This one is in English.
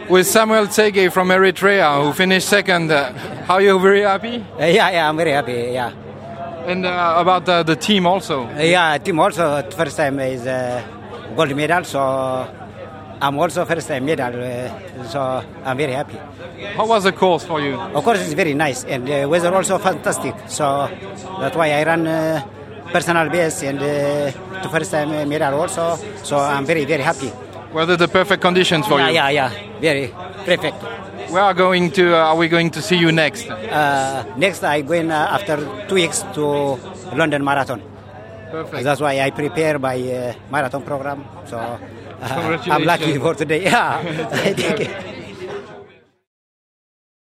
with Samuel Tsege from Eritrea, who finished second. Are you very happy? Yeah, I'm very happy. Yeah. And about the team also. Yeah, team also first time is gold medal, so I'm also first time medal, so I'm very happy. How was the course for you? Of course, it's very nice, and the weather also fantastic. So that's why I run personal best and the first time medal also. So I'm very, very happy. Were the perfect conditions for you? Yeah, very perfect. Are we going to see you next? Next, I'm going after 2 weeks to London Marathon. Perfect. That's why I prepare my marathon program. So I'm lucky for today. Yeah.